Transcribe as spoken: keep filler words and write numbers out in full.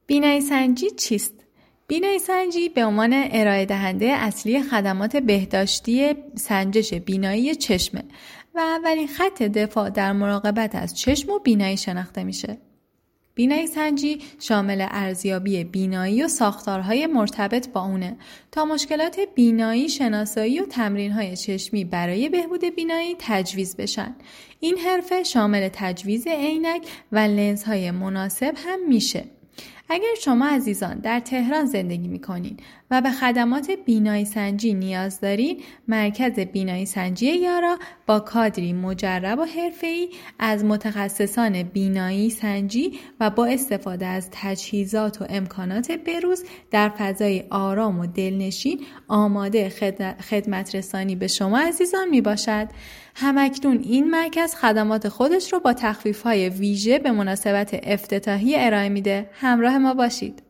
بینایی سنجی چیست؟ بینایی سنجی به عنوان ارائه دهنده اصلی خدمات بهداشتی سنجش بینایی چشمه و اولین خط دفاع در مراقبت از چشم و بینایی شناخته میشه. بینایی سنجی شامل ارزیابی بینایی و ساختارهای مرتبط با اونه تا مشکلات بینایی شناسایی و تمرینهای چشمی برای بهبود بینایی تجویز بشن. این حرفه شامل تجویز عینک و لنزهای مناسب هم میشه. اگر شما عزیزان در تهران زندگی میکنین و به خدمات بینایی سنجی نیاز دارین، مرکز بینایی سنجی یارا با کادری مجرب و حرفه‌ای از متخصصان بینایی سنجی و با استفاده از تجهیزات و امکانات بروز در فضای آرام و دلنشین آماده خدمت رسانی به شما عزیزان می باشد. همکنون این مرکز خدمات خودش رو با تخفیف‌های ویژه به مناسبت افتتاحی ارائه میده. همراه ما باشید.